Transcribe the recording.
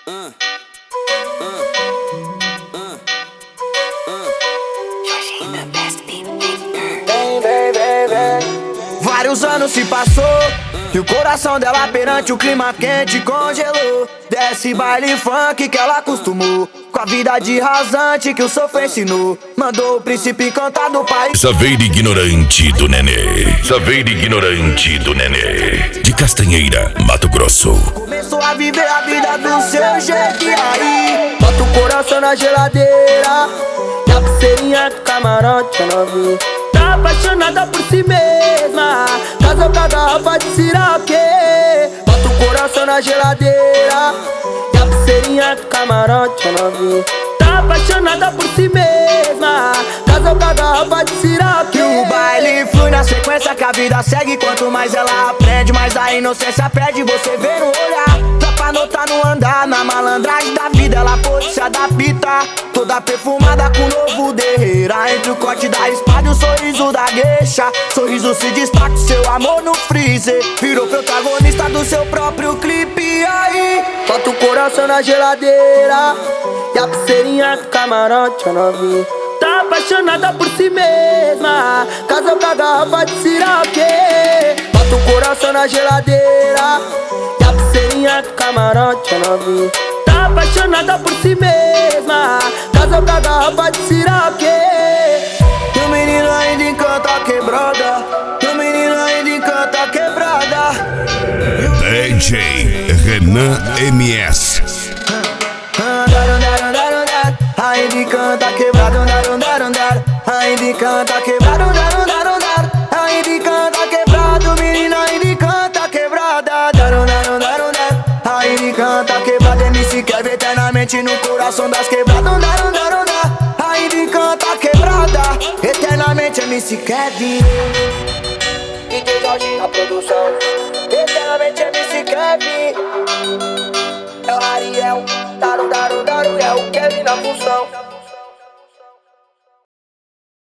Vários anos se passou e o coração dela perante o clima quente congelou. Desce baile funk que ela acostumou, com a vida de rasante que o sofá ensinou. Mandou o príncipe cantar do país. Saveiro ignorante do nenê, saveiro ignorante do nenê, de Castanheira, Mato Grosso. Começou a viver a vida do seu jeito e aí bota o coração na geladeira e a pulseirinha do camarote é novinha. Tá apaixonada por si mesma, casou com a garrafa de siroque. Bota o coração na geladeira e a pulseirinha do camarote é novinha. Tá apaixonada por si mesma, casou com a garrafa de siroque. E o baile flui na sequência que a vida segue. Quanto mais ela aprende, mais a inocência perde. Você vê no olhar, tropa nota no andar. Na malandragem da vida ela pôde se adaptar. Toda perfumada com novo derreira, entre o corte da espada e o sorriso da gueixa. Sorriso se destaca, seu amor no freezer. Virou protagonista do seu próprio clipe. E aí, bota o coração na geladeira e a pulseirinha do camarote é novinha. Tá apaixonada por si mesma, casou com a garrafa de siroque. Bota o coração na geladeira e a pulseirinha do camarote é novinha. Tá apaixonada por si mesma, casou com a garrafa de siroque. E o menino ainda encanta a quebrada, e o menino ainda encanta a quebrada. DJ Renan MS. Ainda encanta quebrado, ainda encanta quebrado, ainda encanta quebrado, menina ainda encanta quebrada, ainda encanta quebrada, MC Kevin eternamente no coração das quebradas, ainda encanta quebrada, eternamente MC Kevin. DJ Jorge na produção, eternamente MC Kevin. É o Ariel, é o Kevin na função.